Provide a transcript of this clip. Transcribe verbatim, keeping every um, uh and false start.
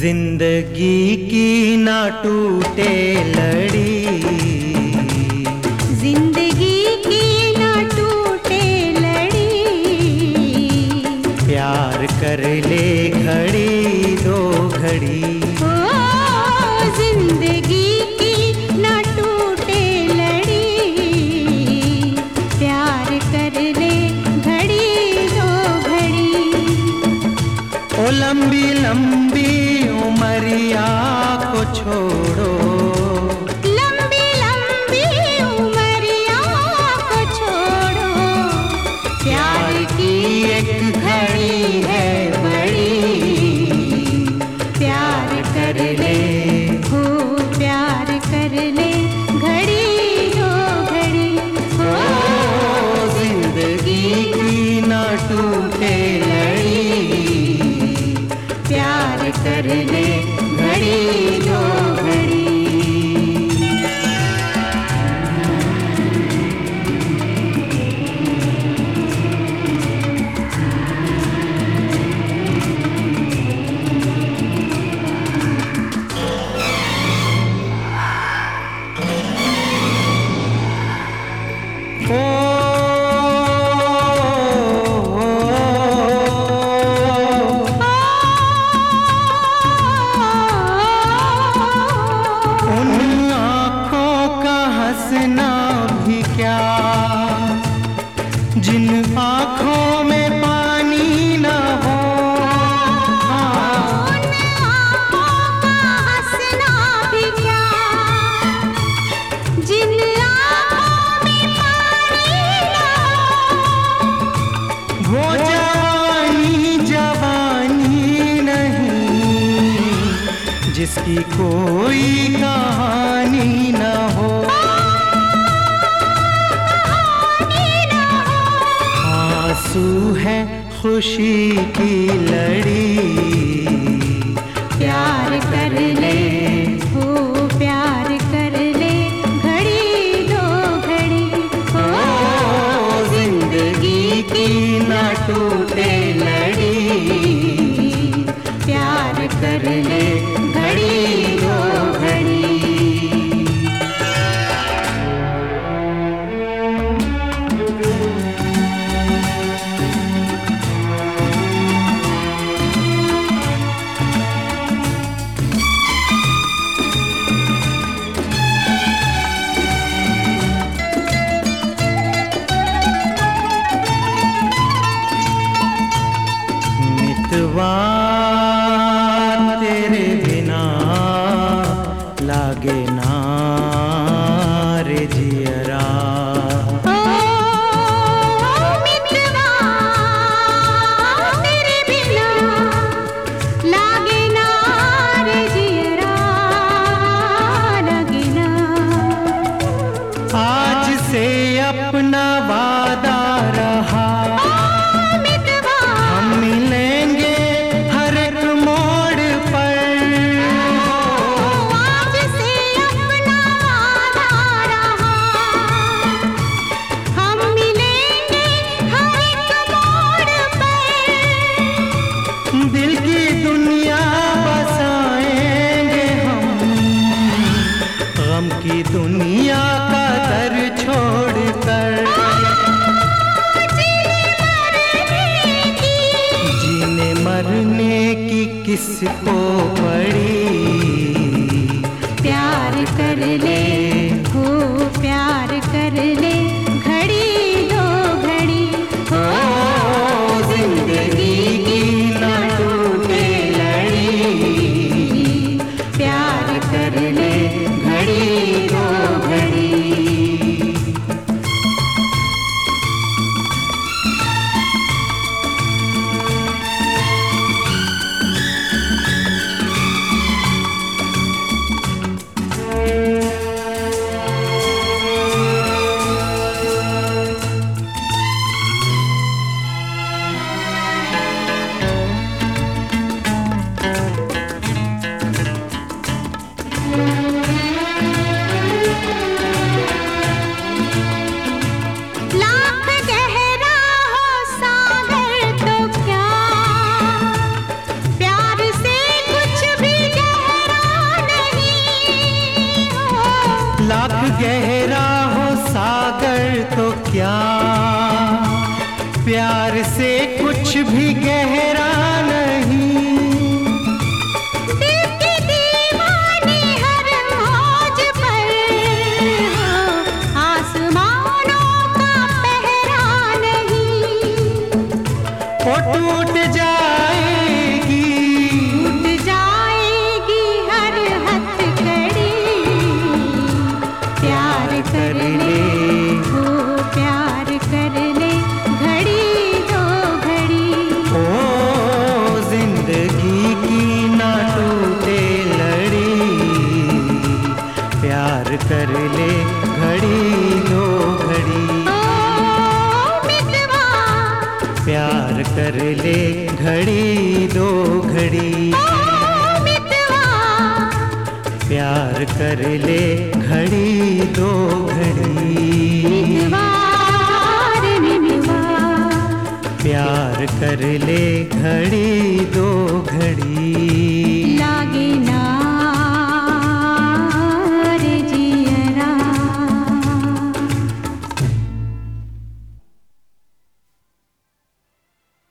जिंदगी की ना टूटे लड़ी, जिंदगी की ना टूटे लड़ी, प्यार कर ले घड़ी दो घड़ी। ओ जिंदगी की ना टूटे लड़ी, प्यार कर ले घड़ी दो घड़ी। ओ लंबी लंबी उमरिया को छोड़ो, लंबी लंबी उमरिया को छोड़ो, प्यार की एक घड़ी है बड़ी, प्यार कर ले हो प्यार कर ले घड़ी दो घड़ी। ओ जिंदगी की ना टूटे लड़ी, प्यार कर ले घड़ी दो घड़ी। हंसना भी क्या जिन आँखों में पानी न हो, उन आँखों का हंसना भी क्या जिन आँखों में पानी ना हो। वो जवानी जवानी नहीं जिसकी कोई कहानी न हो। आंसू है खुशी की लड़ी, प्यार कर ले हो प्यार कर ले घड़ी दो घड़ी। ओ जिंदगी की ना टूटे लड़ी, प्यार कर ले घड़ी दो घड़ी। मितवा तेरे बिना लागे ना रे जियरा, ओ मितवा तेरे बिना लागे ना रे जियरा, लागे ना। आज से अपना वादा रहा, मितवा हम मिलेंगे हर एक मोड़ पर। आज से अपना वादा रहा, हम मिलेंगे हर एक मोड़ पर। दिल की दुनिया बसाएंगे हम, गम की दुनिया का दर छोड़कर। जीने मरने की किसको पड़ी, प्यार कर ले हो प्यार कर ले घड़ी दो घड़ी। ओ जिंदगी की ना टूटे लड़ी, प्यार कर ले घड़ी दो घड़ी। प्यार से कुछ भी गहरा नहीं, दिल के दीवाने हर मौज पर हो, आसमानों का पहरा नहीं। वो टूट जाएगी, टूट जाएगी हर हथकड़ी, प्यार कर ले हो, प्यार कर ले घड़ी दो घड़ी। ओ जिंदगी की ना टूटे लड़ी, प्यार कर ले घड़ी दो घड़ी, ओ मितवा, प्यार कर ले घड़ी दो घड़ी, ओ मितवा, प्यार कर ले घड़ी दो घड़ी, मितवा रे मितवा, प्यार कर ले घड़ी दो घड़ी। लागे